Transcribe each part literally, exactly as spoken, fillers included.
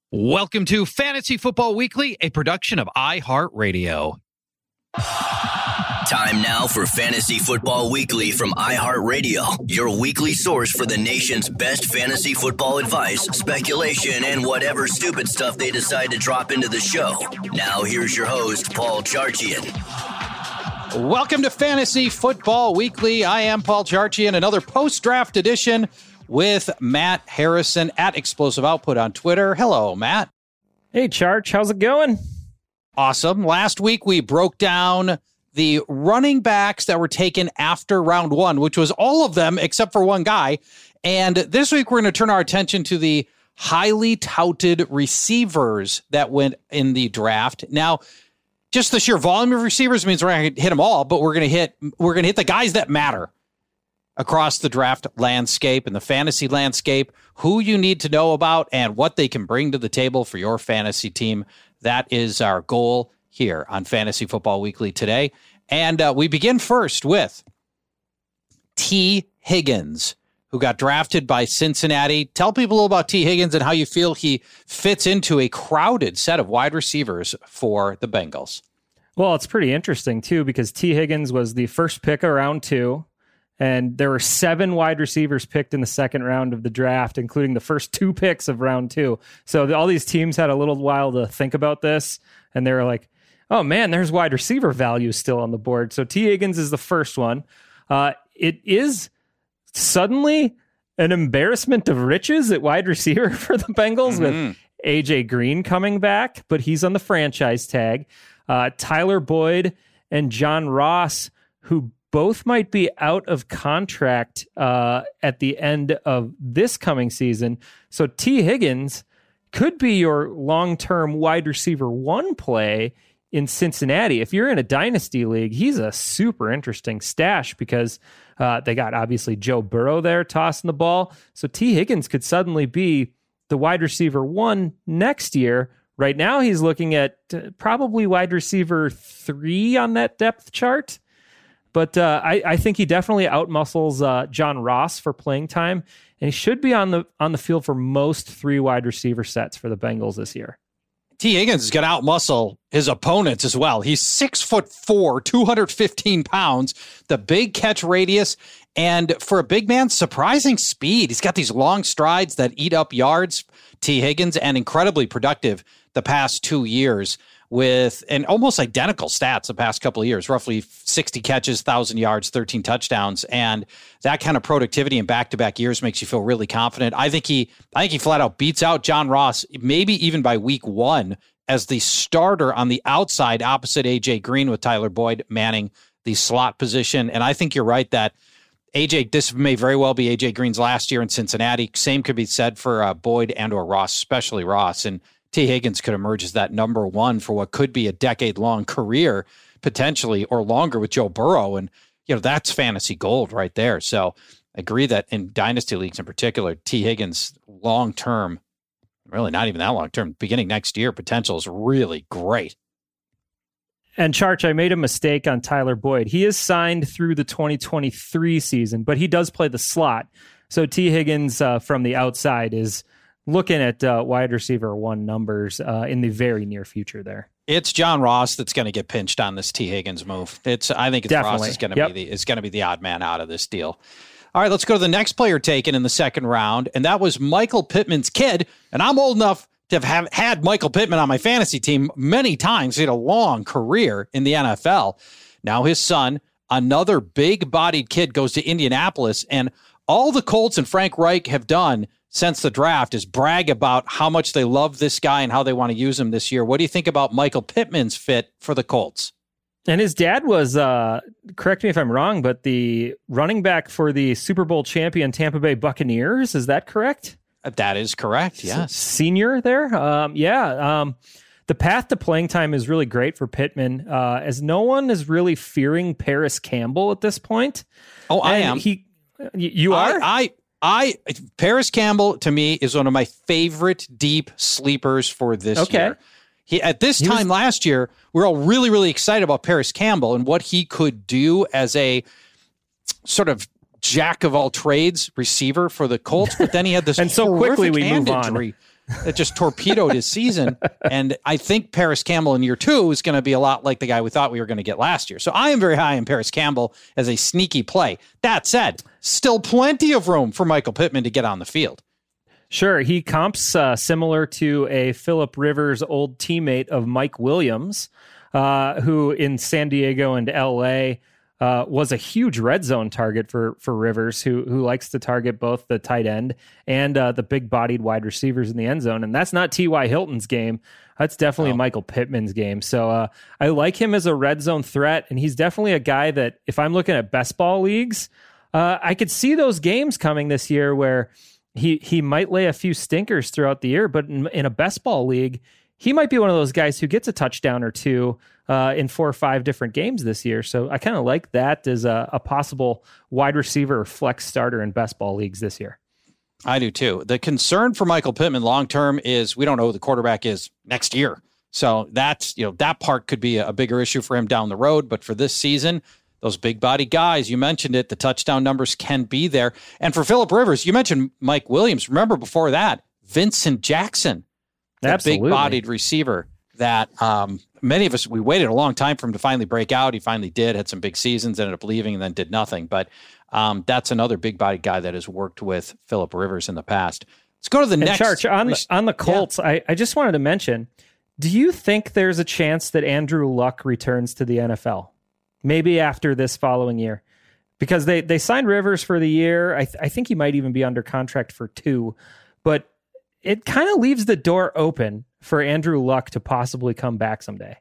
Welcome to Fantasy Football Weekly, a production of iHeartRadio. Time now for Fantasy Football Weekly from iHeartRadio, your weekly source for the nation's best fantasy football advice, speculation, and whatever stupid stuff they decide to drop into the show. Now here's your host, Paul Charchian. Welcome to Fantasy Football Weekly. I am Paul Charchian, another post-draft edition with Matt Harrison at Explosive Output on Twitter. Hello, Matt. Hey, Charch. How's it going? Awesome. Last week, we broke down the running backs that were taken after round one, which was all of them except for one guy. And this week, we're going to turn our attention to the highly touted receivers that went in the draft. Now, just the sheer volume of receivers means we're not going to hit them all, but we're going to hit we're going to hit the guys that matter across the draft landscape and the fantasy landscape, who you need to know about and what they can bring to the table for your fantasy team. That is our goal here on Fantasy Football Weekly today. And uh, we begin first with T. Higgins, who got drafted by Cincinnati. Tell people a little about T. Higgins and how you feel he fits into a crowded set of wide receivers for the Bengals. Well, it's pretty interesting, too, because T. Higgins was the first pick of round two. And there were seven wide receivers picked in the second round of the draft, including the first two picks of round two. So the, all these teams had a little while to think about this, and they were like, oh, man, there's wide receiver value still on the board. So T. Higgins is the first one. Uh, it is suddenly an embarrassment of riches at wide receiver for the Bengals mm-hmm. with A J Green coming back, but he's on the franchise tag. Uh, Tyler Boyd and John Ross, who both might be out of contract uh, at the end of this coming season. So T. Higgins could be your long-term wide receiver one play in Cincinnati. If you're in a dynasty league, he's a super interesting stash because uh, they got obviously Joe Burrow there tossing the ball. So T. Higgins could suddenly be the wide receiver one next year. Right now, he's looking at uh, probably wide receiver three on that depth chart. But uh, I, I think he definitely outmuscles uh, John Ross for playing time, and he should be on the on the field for most three wide receiver sets for the Bengals this year. T. Higgins is going to outmuscle his opponents as well. He's six foot four, two hundred fifteen pounds, the big catch radius, and for a big man, surprising speed. He's got these long strides that eat up yards, T. Higgins, and incredibly productive the past two years. With an almost identical stats the past couple of years, roughly sixty catches, one thousand yards, thirteen touchdowns. And that kind of productivity in back-to-back years makes you feel really confident. I think he I think he flat out beats out John Ross, maybe even by week one, as the starter on the outside opposite A J Green with Tyler Boyd manning the slot position. And I think you're right that A J, this may very well be A J Green's last year in Cincinnati. Same could be said for uh, Boyd and or Ross, especially Ross. And T. Higgins could emerge as that number one for what could be a decade-long career, potentially, or longer with Joe Burrow. And, you know, that's fantasy gold right there. So I agree that in dynasty leagues in particular, T. Higgins long-term, really not even that long-term, beginning next year, potential is really great. And Charch, I made a mistake on Tyler Boyd. He is signed through the twenty twenty-three season, but he does play the slot. So T. Higgins uh, from the outside is looking at uh, wide receiver one numbers uh, in the very near future there. It's John Ross that's going to get pinched on this T. Higgins move. It's I think it's Definitely. Ross is going to yep. be the is going to be the odd man out of this deal. All right, let's go to the next player taken in the second round, and that was Michael Pittman's kid. And I'm old enough to have, have had Michael Pittman on my fantasy team many times. He had a long career in the N F L. Now his son, another big-bodied kid, goes to Indianapolis, and all the Colts and Frank Reich have done since the draft is brag about how much they love this guy and how they want to use him this year. What do you think about Michael Pittman's fit for the Colts? And his dad was, uh, correct me if I'm wrong, but the running back for the Super Bowl champion Tampa Bay Buccaneers. Is that correct? That is correct, yes. Senior there? Um, yeah. Um, the path to playing time is really great for Pittman, uh, as no one is really fearing Paris Campbell at this point. Oh, I and am. He, you are? I, I, I, Paris Campbell, to me, is one of my favorite deep sleepers for this okay. year. He, at this he time was, last year, we we're all really, really excited about Paris Campbell and what he could do as a sort of jack of all trades receiver for the Colts. But then he had this and so quickly we move injury. on. that just torpedoed his season. And I think Paris Campbell in year two is going to be a lot like the guy we thought we were going to get last year. So I am very high on Paris Campbell as a sneaky play. That said, still plenty of room for Michael Pittman to get on the field. Sure. He comps uh, similar to a Phillip Rivers old teammate of Mike Williams, uh, who in San Diego and L A Uh, was a huge red zone target for for Rivers, who who likes to target both the tight end and uh, the big-bodied wide receivers in the end zone. And that's not T Y. Hilton's game. That's definitely oh. Michael Pittman's game. So uh, I like him as a red zone threat, and he's definitely a guy that if I'm looking at best ball leagues, uh, I could see those games coming this year where he he might lay a few stinkers throughout the year, but in, in a best ball league, he might be one of those guys who gets a touchdown or two uh, in four or five different games this year. So I kind of like that as a, a possible wide receiver or flex starter in best ball leagues this year. I do too. The concern for Michael Pittman long-term is we don't know who the quarterback is next year. So that's, you know, that part could be a bigger issue for him down the road. But for this season, those big body guys, you mentioned it, the touchdown numbers can be there. And for Phillip Rivers, you mentioned Mike Williams. Remember before that, Vincent Jackson. That big-bodied receiver that um, many of us, we waited a long time for him to finally break out. He finally did, had some big seasons, ended up leaving, and then did nothing. But um, that's another big-bodied guy that has worked with Phillip Rivers in the past. Let's go to the and next. Charge, on, the, on the Colts, yeah. I, I just wanted to mention, do you think there's a chance that Andrew Luck returns to the N F L? Maybe after this following year? Because they, they signed Rivers for the year. I, th- I think he might even be under contract for two. But it kind of leaves the door open for Andrew Luck to possibly come back someday.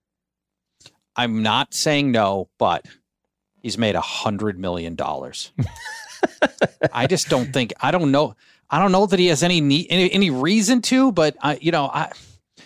I'm not saying no, but he's made a hundred million dollars. I just don't think, I don't know. I don't know that he has any need, any, any reason to, but I, you know, I,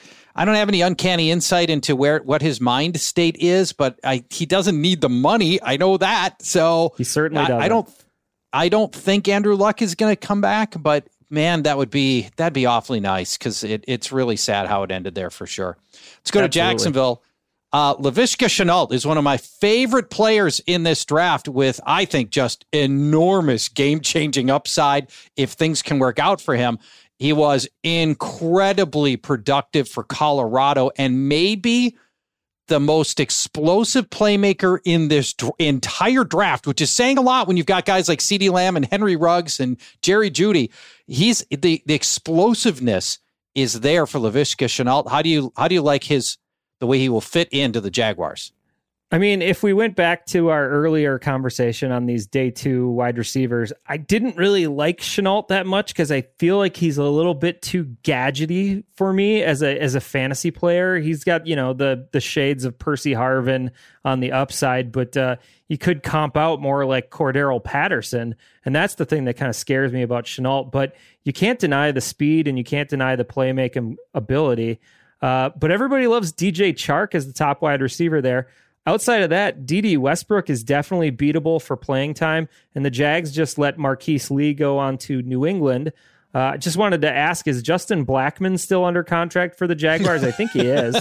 I don't have any uncanny insight into where, what his mind state is, but I, he doesn't need the money. I know that. So he certainly doesn't. I, I don't, I don't think Andrew Luck is going to come back, but man, that would be, that'd be awfully nice. Cause it, it's really sad how it ended there for sure. Let's go Absolutely. to Jacksonville. Uh, Laviska Shenault is one of my favorite players in this draft with, I think, just enormous game-changing upside if things can work out for him. He was incredibly productive for Colorado and maybe the most explosive playmaker in this dr- entire draft, which is saying a lot when you've got guys like CeeDee Lamb and Henry Ruggs and Jerry Jeudy. He's the, the explosiveness is there for Laviska Shenault. How do you, how do you like his, the way he will fit into the Jaguars? I mean, if we went back to our earlier conversation on these day two wide receivers, I didn't really like Shenault that much because I feel like he's a little bit too gadgety for me as a as a fantasy player. He's got, you know, the the shades of Percy Harvin on the upside, but uh, he could comp out more like Cordero Patterson, and that's the thing that kind of scares me about Shenault. But you can't deny the speed and you can't deny the playmaking ability. Uh, but everybody loves D J Chark as the top wide receiver there. Outside of that, D D Westbrook is definitely beatable for playing time, and the Jags just let Marquise Lee go on to New England. I uh, just wanted to ask, is Justin Blackmon still under contract for the Jaguars? I think he is.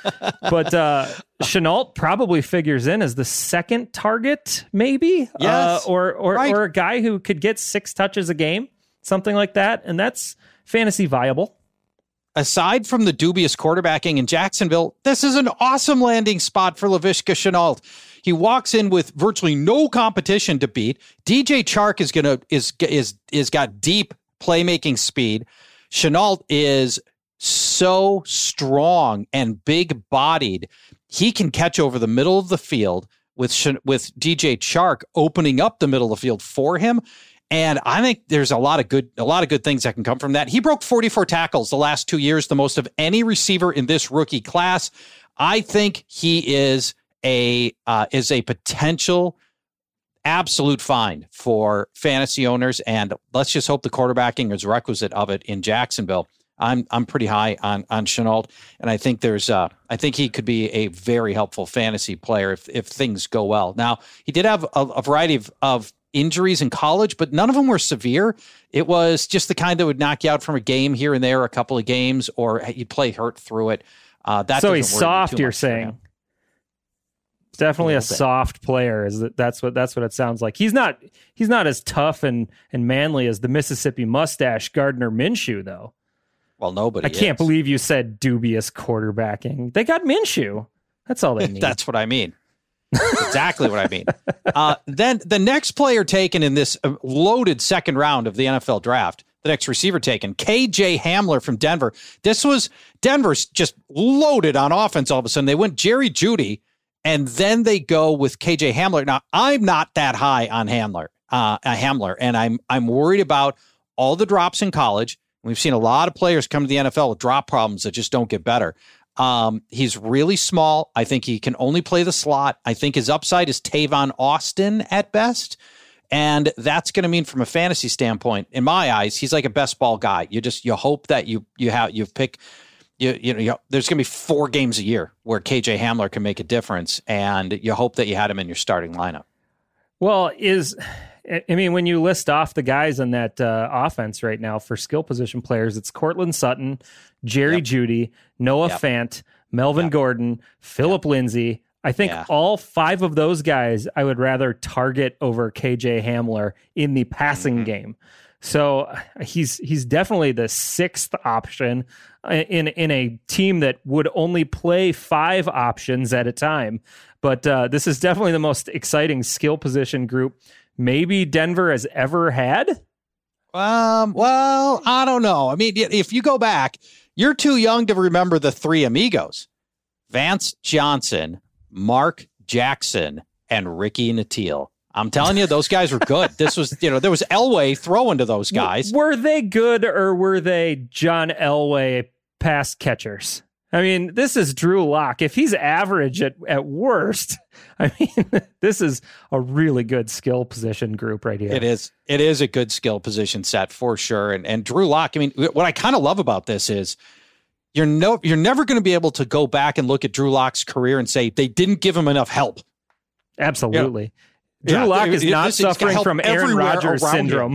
But uh, Shenault probably figures in as the second target, maybe? Yes, uh, or or, right. or a guy who could get six touches a game, something like that, and that's fantasy viable. Aside from the dubious quarterbacking in Jacksonville, this is an awesome landing spot for Laviska Shenault. He walks in with virtually no competition to beat. D J Chark is gonna is is is got deep playmaking speed. Shenault is so strong and big bodied. He can catch over the middle of the field with with D J Chark opening up the middle of the field for him. And I think there's a lot of good, a lot of good things that can come from that. He broke forty-four tackles the last two years, the most of any receiver in this rookie class. I think he is a uh, is a potential absolute find for fantasy owners, and let's just hope the quarterbacking is requisite of it in Jacksonville. I'm I'm pretty high on on Shenault, and I think there's uh, I think he could be a very helpful fantasy player if if things go well. Now he did have a, a variety of of injuries in college, but none of them were severe. It was just the kind that would knock you out from a game here and there, a couple of games, or you'd play hurt through it. Uh, that so he's soft, you're saying? Definitely a, a soft player. Is that, that's what that's what it sounds like. He's not he's not as tough and and manly as the Mississippi Mustache Gardner Minshew, though. Well, nobody I can't is. believe you said dubious quarterbacking. They got Minshew. That's all they need. That's what I mean. Exactly what I mean. Uh, then the next player taken in this loaded second round of the N F L draft, the next receiver taken, K J Hamler from Denver. This was Denver's just loaded on offense all of a sudden. They went Jerry Jeudy, and then they go with K J Hamler. Now, I'm not that high on Hamler, uh, Hamler, and I'm I'm worried about all the drops in college. We've seen a lot of players come to the N F L with drop problems that just don't get better. Um, he's really small. I think he can only play the slot. I think his upside is Tavon Austin at best. And that's going to mean from a fantasy standpoint, in my eyes, he's like a best ball guy. You just, you hope that you, you have, you pick, you, you know, you, there's going to be four games a year where K J Hamler can make a difference. And you hope that you had him in your starting lineup. Well, is, I mean, when you list off the guys in that uh, offense right now for skill position players, it's Cortland Sutton, Jerry yep. Jeudy, Noah yep. Fant, Melvin yep. Gordon, Philip yep. Lindsay. I think yeah. all five of those guys I would rather target over K J Hamler in the passing mm-hmm. game. So he's he's definitely the sixth option in in a team that would only play five options at a time. But uh, this is definitely the most exciting skill position group maybe Denver has ever had. Um. Well, I don't know. I mean, if you go back, you're too young to remember the three amigos: Vance Johnson, Mark Jackson, and Ricky Nattiel. I'm telling you, those guys were good. This was, you know, there was Elway throwing to those guys. Were they good or were they John Elway pass catchers? I mean, this is Drew Lock. If he's average at, at worst, I mean, this is a really good skill position group right here. It is. It is a good skill position set for sure. And and Drew Lock, I mean, what I kind of love about this is you're no, you're never going to be able to go back and look at Drew Lock's career and say they didn't give him enough help. Absolutely. You know? Drew yeah, Lock is not suffering from Aaron Rodgers syndrome.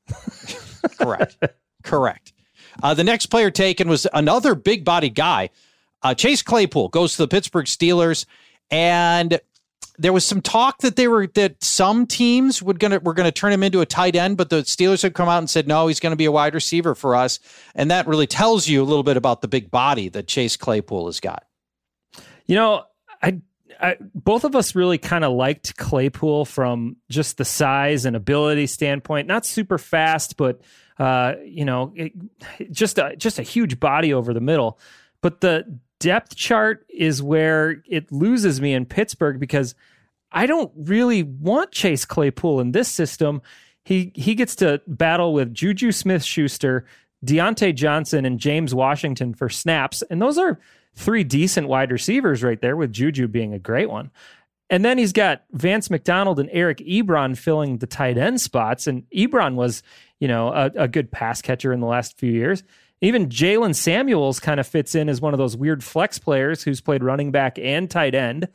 Correct. Correct. Uh, the next player taken was another big-bodied guy. Uh, Chase Claypool goes to the Pittsburgh Steelers, and there was some talk that they were that some teams would gonna were gonna turn him into a tight end, but the Steelers had come out and said no, he's going to be a wide receiver for us, and that really tells you a little bit about the big body that Chase Claypool has got. You know, I. I, both of us really kind of liked Claypool from just the size and ability standpoint. Not super fast, but uh, you know, it, just a just a huge body over the middle. But the depth chart is where it loses me in Pittsburgh because I don't really want Chase Claypool in this system. He he gets to battle with Juju Smith-Schuster, Deontay Johnson, and James Washington for snaps, and those are three decent wide receivers right there, with Juju being a great one. And then he's got Vance McDonald and Eric Ebron filling the tight end spots. And Ebron was, you know, a, a good pass catcher in the last few years. Even Jalen Samuels kind of fits in as one of those weird flex players who's played running back and tight end.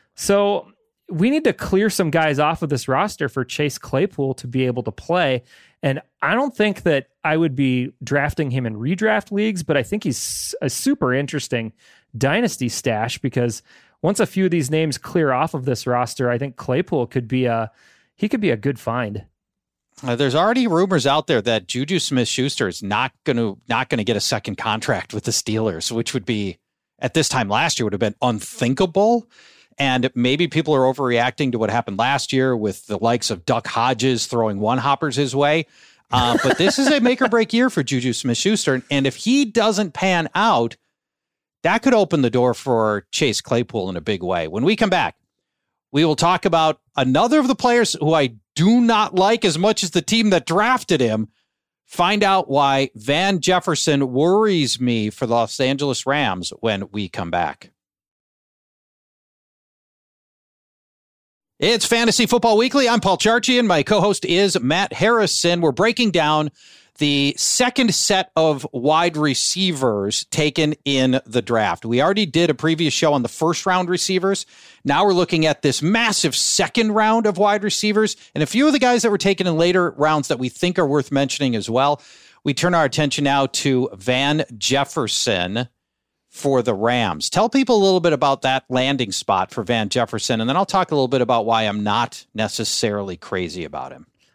So we need to clear some guys off of this roster for Chase Claypool to be able to play. And I don't think that I would be drafting him in redraft leagues, but I think he's a super interesting dynasty stash because once a few of these names clear off of this roster, I think Claypool could be a, he could be a good find. Uh, there's already rumors out there that Juju Smith-Schuster is not going to, not going to get a second contract with the Steelers, which would be at this time last year would have been unthinkable. And maybe people are overreacting to what happened last year with the likes of Duck Hodges throwing one-hoppers his way. Uh, but this is a make-or-break year for Juju Smith-Schuster. And if he doesn't pan out, that could open the door for Chase Claypool in a big way. When we come back, we will talk about another of the players who I do not like as much as the team that drafted him. Find out why Van Jefferson worries me for the Los Angeles Rams when we come back. It's Fantasy Football Weekly. I'm Paul Charchian. My co-host is Matt Harrison. We're breaking down the second set of wide receivers taken in the draft. We already did a previous show on the first round receivers. Now we're looking at this massive second round of wide receivers and a few of the guys that were taken in later rounds that we think are worth mentioning as well. We turn our attention now to Van Jefferson for the Rams. Tell people a little bit about that landing spot for Van Jefferson, and then I'll talk a little bit about why I'm not necessarily crazy about him.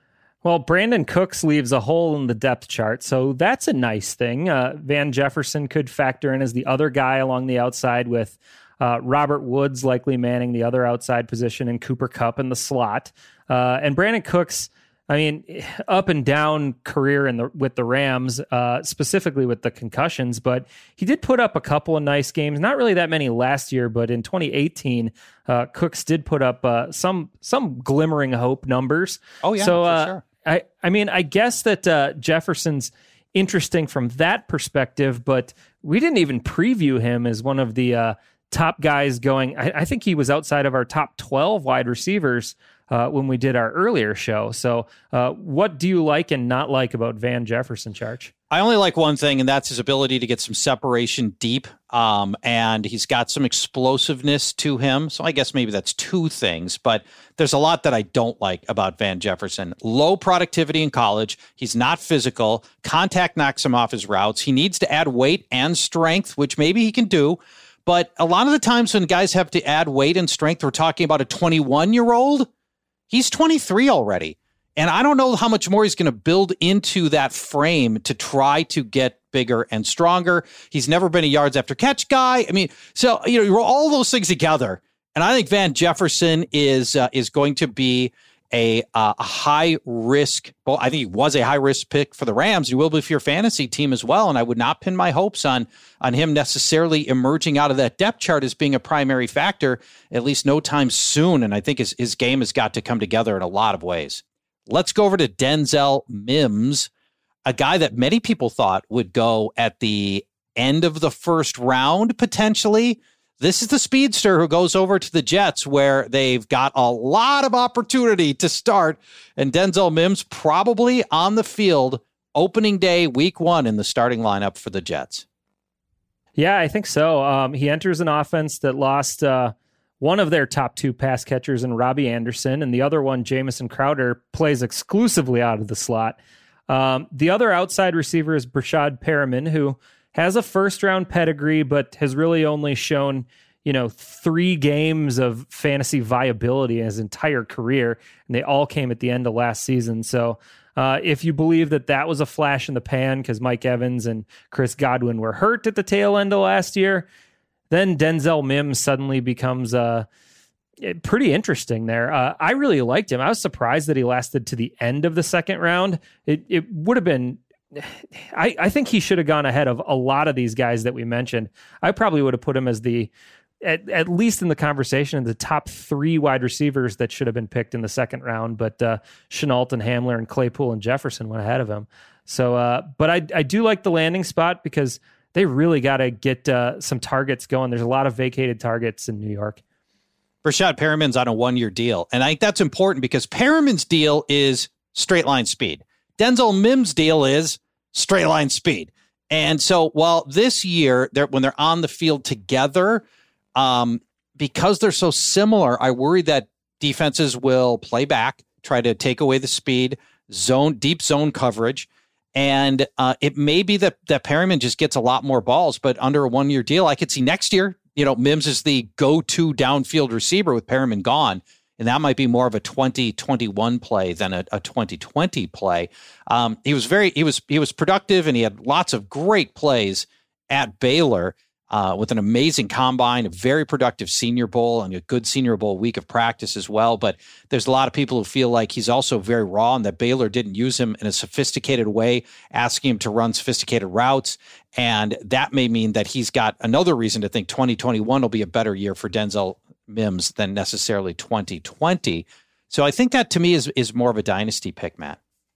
Well, Brandon Cooks leaves a hole in the depth chart, so that's a nice thing. Uh, Van Jefferson could factor in as the other guy along the outside with uh, Robert Woods likely manning the other outside position and Cooper Kupp in the slot. Uh, and Brandon Cooks, I mean, up and down career in the with the Rams, uh, specifically with the concussions, but he did put up a couple of nice games. Not really that many last year, but in twenty eighteen, uh, Cooks did put up uh, some some glimmering hope numbers. Oh yeah, so for uh, sure. I I mean, I guess that uh, Jefferson's interesting from that perspective, but we didn't even preview him as one of the uh, top guys going. I, I think he was outside of our top twelve wide receivers Uh, when we did our earlier show. So uh, what do you like and not like about Van Jefferson, Charge? I only like one thing, and that's his ability to get some separation deep. Um, and he's got some explosiveness to him. So I guess maybe that's two things, but there's a lot that I don't like about Van Jefferson. Low productivity in college. He's not physical. Contact knocks him off his routes. He needs to add weight and strength, which maybe he can do. But a lot of the times when guys have to add weight and strength, we're talking about a twenty-one-year-old. He's twenty-three already, and I don't know how much more he's going to build into that frame to try to get bigger and stronger. He's never been a yards after catch guy. I mean, so, you know, you roll all those things together, and I think Van Jefferson is uh, is going to be a, uh, a high risk. Well, I think he was a high risk pick for the Rams. He will be for your fantasy team as well, and I would not pin my hopes on on him necessarily emerging out of that depth chart as being a primary factor, at least no time soon. And I think his, his game has got to come together in a lot of ways. Let's go over to Denzel Mims, a guy that many people thought would go at the end of the first round, potentially. This is the speedster who goes over to the Jets, where they've got a lot of opportunity to start. And Denzel Mims probably on the field opening day, week one in the starting lineup for the Jets. Yeah, I think so. Um, he enters an offense that lost uh, one of their top two pass catchers in Robbie Anderson, and the other one, Jamison Crowder, plays exclusively out of the slot. Um, the other outside receiver is Breshad Perriman, who has a first-round pedigree, but has really only shown, you know, three games of fantasy viability in his entire career, and they all came at the end of last season. So uh, if you believe that that was a flash in the pan because Mike Evans and Chris Godwin were hurt at the tail end of last year, then Denzel Mims suddenly becomes uh, pretty interesting there. Uh, I really liked him. I was surprised that he lasted to the end of the second round. It, it would have been... I, I think he should have gone ahead of a lot of these guys that we mentioned. I probably would have put him as the, at, at least in the conversation, in the top three wide receivers that should have been picked in the second round. But uh, Shenault and Hamler and Claypool and Jefferson went ahead of him. So, uh, but I I do like the landing spot because they really got to get uh, some targets going. There's a lot of vacated targets in New York. Breshad Perriman's on a one-year deal, and I think that's important because Perriman's deal is straight line speed. Denzel Mims' deal is straight line speed. And so while this year, they're, when they're on the field together, um, because they're so similar, I worry that defenses will play back, try to take away the speed, zone, deep zone coverage. And uh, it may be that, that Perriman just gets a lot more balls, but under a one-year deal, I could see next year, you know, Mims is the go-to downfield receiver with Perriman gone. And that might be more of a twenty twenty-one play than a, a twenty twenty play. Um, he was very, he was, he was productive, and he had lots of great plays at Baylor uh, with an amazing combine, a very productive Senior Bowl, and a good Senior Bowl week of practice as well. But there's a lot of people who feel like he's also very raw, and that Baylor didn't use him in a sophisticated way, asking him to run sophisticated routes. And that may mean that he's got another reason to think twenty twenty-one will be a better year for Denzel Mims than necessarily twenty twenty. So I think that to me is is more of a dynasty pick, Matt.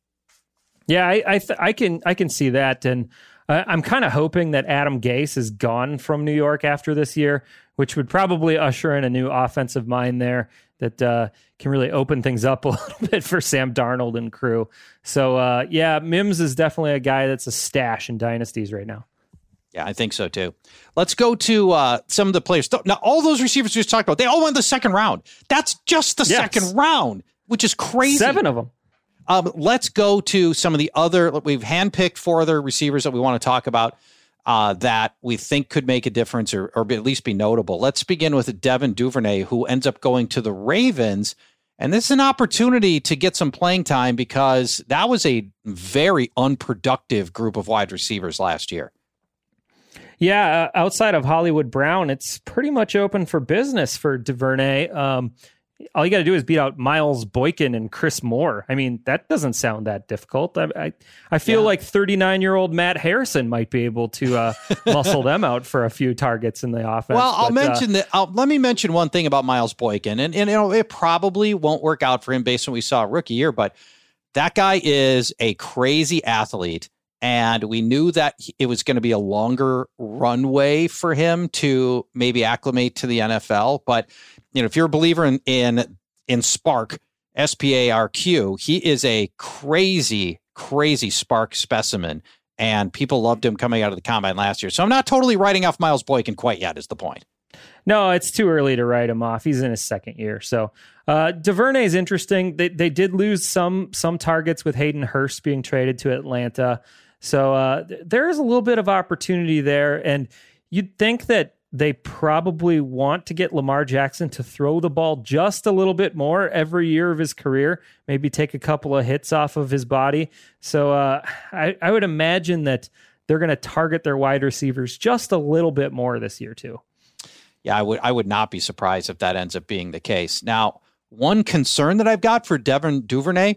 Yeah, I I, th- I can I can see that, and uh, I'm kind of hoping that Adam Gase is gone from New York after this year, which would probably usher in a new offensive mind there that uh, can really open things up a little bit for Sam Darnold and crew. So uh, yeah, Mims is definitely a guy that's a stash in dynasties right now. Yeah, I think so too. Let's go to uh, some of the players. Now, all those receivers we just talked about, they all went the second round. That's just the yes. second round, which is crazy. Seven of them. Um, let's go to some of the other, we've handpicked four other receivers that we want to talk about uh, that we think could make a difference or, or at least be notable. Let's begin with Devin Duvernay, who ends up going to the Ravens. And this is an opportunity to get some playing time because that was a very unproductive group of wide receivers last year. Yeah, uh, outside of Hollywood Brown, it's pretty much open for business for Duvernay. Um, all you got to do is beat out Miles Boykin and Chris Moore. I mean, that doesn't sound that difficult. I I, I feel yeah. like thirty-nine-year-old Matt Harrison might be able to uh, muscle them out for a few targets in the offense. Well, I'll but, mention uh, that. I'll, let me mention one thing about Miles Boykin, and, and you know it probably won't work out for him based on what we saw rookie year, but that guy is a crazy athlete. And we knew that it was going to be a longer runway for him to maybe acclimate to the N F L. But, you know, if you're a believer in in, in Spark, S P A R Q, he is a crazy, crazy Spark specimen. And people loved him coming out of the combine last year. So I'm not totally writing off Miles Boykin quite yet is the point. No, it's too early to write him off. He's in his second year. So uh, Duvernay is interesting. They, they did lose some some targets with Hayden Hurst being traded to Atlanta. So uh, th- there is a little bit of opportunity there, and you'd think that they probably want to get Lamar Jackson to throw the ball just a little bit more every year of his career, maybe take a couple of hits off of his body. So uh, I, I would imagine that they're going to target their wide receivers just a little bit more this year too. Yeah, I would I would not be surprised if that ends up being the case. Now, one concern that I've got for Devin Duvernay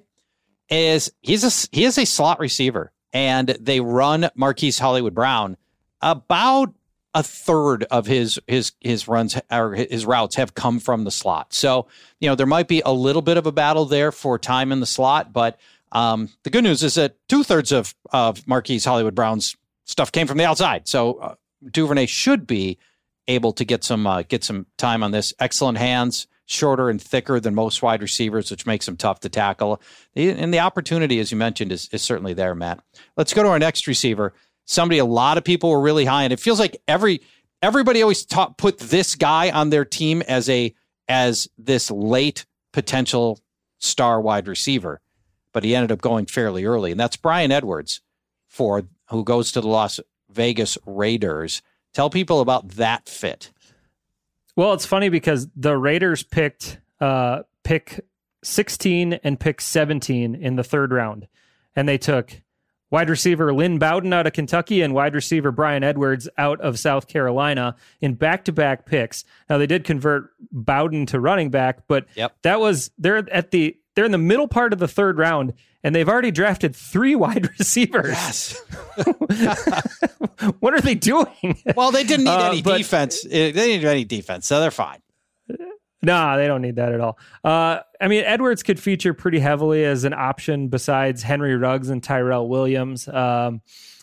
is he's a, he is a slot receiver. And they run Marquise Hollywood Brown. About a third of his his his runs or his routes have come from the slot. So, you know, there might be a little bit of a battle there for time in the slot. But um, the good news is that two thirds of, of Marquise Hollywood Brown's stuff came from the outside. So uh, Duvernay should be able to get some uh, get some time on this. Excellent hands. Shorter and thicker than most wide receivers, which makes him tough to tackle. And the opportunity, as you mentioned, is, is certainly there, Matt. Let's go to our next receiver. Somebody a lot of people were really high, and it feels like every everybody always ta- put this guy on their team as a as this late potential star wide receiver, but he ended up going fairly early, and that's Bryan Edwards, for who goes to the Las Vegas Raiders. Tell people about that fit. Well, it's funny because the Raiders picked uh, pick sixteen and pick seventeen in the third round, and they took wide receiver Lynn Bowden out of Kentucky and wide receiver Bryan Edwards out of South Carolina in back-to-back picks. Now, they did convert Bowden to running back, but yep. that was they're at the they're in the middle part of the third round, and they've already drafted three wide receivers. Yes. What are they doing? Well, they didn't need uh, any but, defense. They didn't need any defense, so they're fine. Nah, they don't need that at all. Uh, I mean, Edwards could feature pretty heavily as an option besides Henry Ruggs and Tyrell Williams. Um,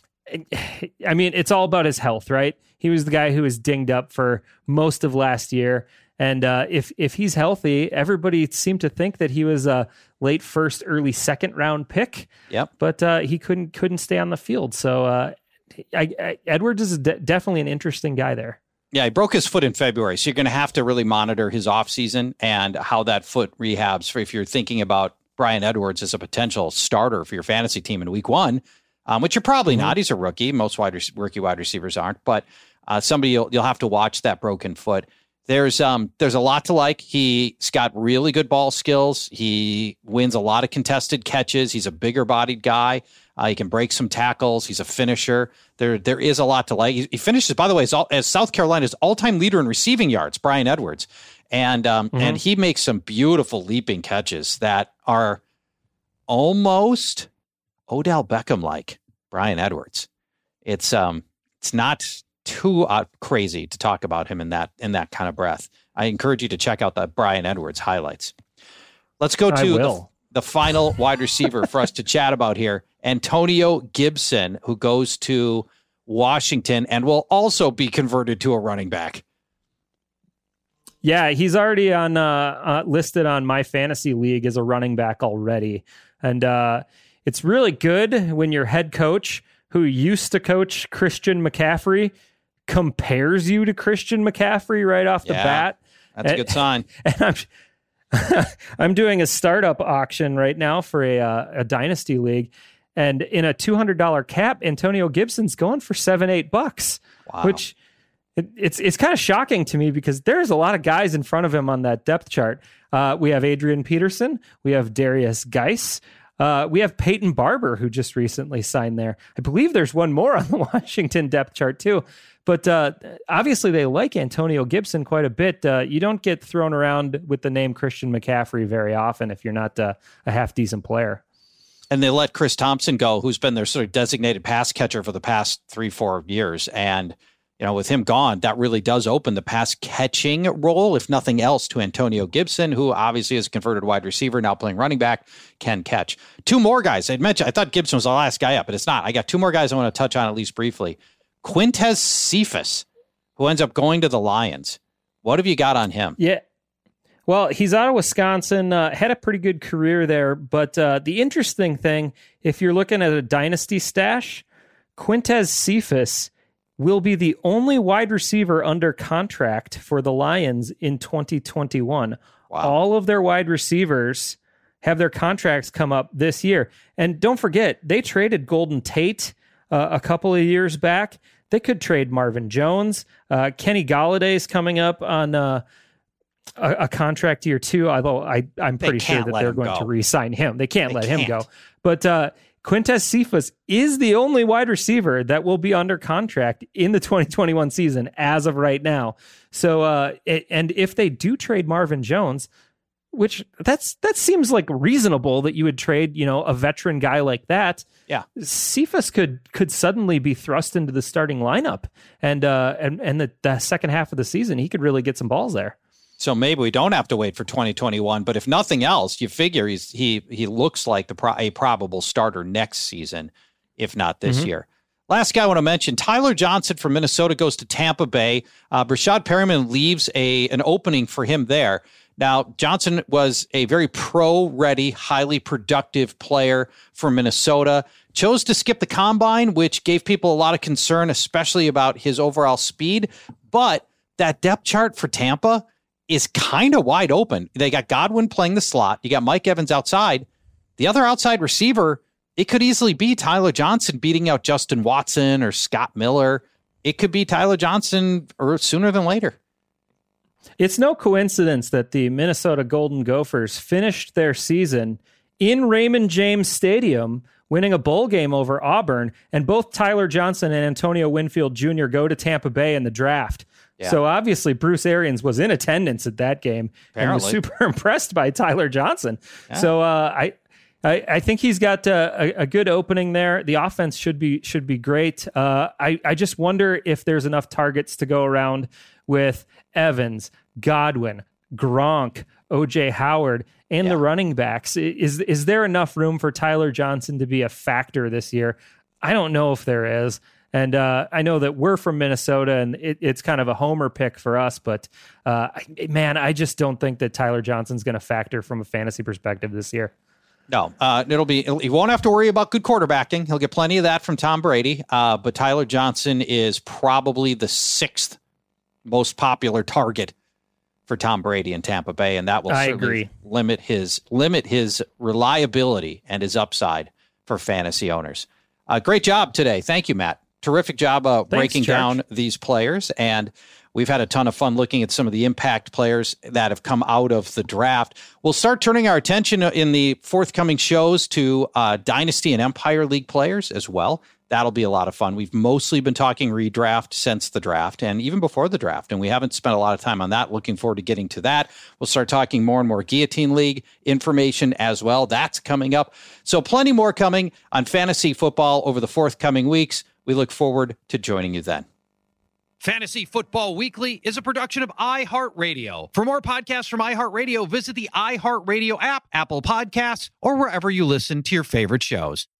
I mean, it's all about his health, right? He was the guy who was dinged up for most of last year. And uh, if if he's healthy, everybody seemed to think that he was a late first, early second round pick. Yep. But uh, he couldn't couldn't stay on the field. So uh, I, I, Edwards is de- definitely an interesting guy there. Yeah, he broke his foot in February, so you're going to have to really monitor his offseason and how that foot rehabs for if you're thinking about Bryan Edwards as a potential starter for your fantasy team in week one, um, which you're probably mm-hmm. not. He's a rookie. Most wide rookie wide receivers aren't, but uh, somebody you'll, you'll have to watch that broken foot. There's um there's a lot to like. He's got really good ball skills. He wins a lot of contested catches. He's a bigger bodied guy. Uh, he can break some tackles. He's a finisher. There there is a lot to like. He, he finishes, by the way, as, all, as South Carolina's all-time leader in receiving yards, Bryan Edwards, and um mm-hmm. and he makes some beautiful leaping catches that are almost Odell Beckham like. Bryan Edwards. It's um it's not too uh, crazy to talk about him in that in that kind of breath. I encourage you to check out the Bryan Edwards highlights. Let's go to the, the final wide receiver for us to chat about here, Antonio Gibson, who goes to Washington and will also be converted to a running back. Yeah, he's already on uh, uh, listed on my fantasy league as a running back already, and uh, it's really good when your head coach, who used to coach Christian McCaffrey, compares you to Christian McCaffrey right off the yeah, bat. That's a good sign. And I'm, I'm doing a startup auction right now for a uh, a dynasty league, and in a two hundred dollars cap, Antonio Gibson's going for seven, eight bucks, wow. which it, it's it's kind of shocking to me because there's a lot of guys in front of him on that depth chart. Uh, we have Adrian Peterson, we have Darius Geis, uh, we have Peyton Barber, who just recently signed there. I believe there's one more on the Washington depth chart too. But uh, obviously they like Antonio Gibson quite a bit. Uh, you don't get thrown around with the name Christian McCaffrey very often if you're not uh, a half-decent player. And they let Chris Thompson go, who's been their sort of designated pass catcher for the past three, four years. And, you know, with him gone, that really does open the pass catching role, if nothing else, to Antonio Gibson, who obviously is a converted wide receiver, now playing running back, can catch. Two more guys. I'd mentioned, I thought Gibson was the last guy up, but it's not. I got two more guys I want to touch on at least briefly. Quintez Cephus, who ends up going to the Lions. What have you got on him? Yeah. Well, he's out of Wisconsin, uh, had a pretty good career there. But uh, the interesting thing, if you're looking at a dynasty stash, Quintez Cephus will be the only wide receiver under contract for the Lions in twenty twenty-one. Wow. All of their wide receivers have their contracts come up this year. And don't forget, they traded Golden Tate uh, a couple of years back. They could trade Marvin Jones. Uh, Kenny Galladay's coming up on uh, a, a contract year two, although I, I'm pretty sure that they're going go. to re-sign him. They can't they let can't. him go. But uh, Quintez Cephus is the only wide receiver that will be under contract in the twenty twenty-one season as of right now. So, uh, it, and if they do trade Marvin Jones, which that's that seems like reasonable that you would trade, you know, a veteran guy like that. Yeah, Cephus could could suddenly be thrust into the starting lineup, and uh, and and the, the second half of the season, he could really get some balls there. So maybe we don't have to wait for twenty twenty-one, but if nothing else, you figure he's he he looks like the pro, a probable starter next season, if not this mm-hmm. year. Last guy I want to mention, Tyler Johnson from Minnesota goes to Tampa Bay. Uh, Brashad Perriman leaves a an opening for him there. Now, Johnson was a very pro-ready, highly productive player for Minnesota. Chose to skip the combine, which gave people a lot of concern, especially about his overall speed. But that depth chart for Tampa is kind of wide open. They got Godwin playing the slot. You got Mike Evans outside. The other outside receiver, it could easily be Tyler Johnson beating out Justin Watson or Scott Miller. It could be Tyler Johnson or sooner than later. It's no coincidence that the Minnesota Golden Gophers finished their season in Raymond James Stadium, winning a bowl game over Auburn, and both Tyler Johnson and Antonio Winfield Junior go to Tampa Bay in the draft. Yeah. So obviously Bruce Arians was in attendance at that game Apparently. and was super impressed by Tyler Johnson. Yeah. So uh, I, I I think he's got a, a good opening there. The offense should be should be great. Uh, I I just wonder if there's enough targets to go around with Evans, Godwin, Gronk, O J Howard, and yeah. the running backs. Is is there enough room for Tyler Johnson to be a factor this year? I don't know if there is. And uh, I know that we're from Minnesota, and it, it's kind of a homer pick for us. But, uh, man, I just don't think that Tyler Johnson's going to factor from a fantasy perspective this year. No, uh, it'll be. It'll, he won't have to worry about good quarterbacking. He'll get plenty of that from Tom Brady. Uh, but Tyler Johnson is probably the sixth most popular target for Tom Brady in Tampa Bay, and that will I certainly agree. limit his limit his reliability and his upside for fantasy owners. Uh, great job today. Thank you, Matt. Terrific job uh, breaking Church. down these players, and we've had a ton of fun looking at some of the impact players that have come out of the draft. We'll start turning our attention in the forthcoming shows to uh, Dynasty and Empire League players as well. That'll be a lot of fun. We've mostly been talking redraft since the draft and even before the draft, and we haven't spent a lot of time on that. Looking forward to getting to that. We'll start talking more and more Guillotine League information as well. That's coming up. So plenty more coming on fantasy football over the forthcoming weeks. We look forward to joining you then. Fantasy Football Weekly is a production of iHeartRadio. For more podcasts from iHeartRadio, visit the iHeartRadio app, Apple Podcasts, or wherever you listen to your favorite shows.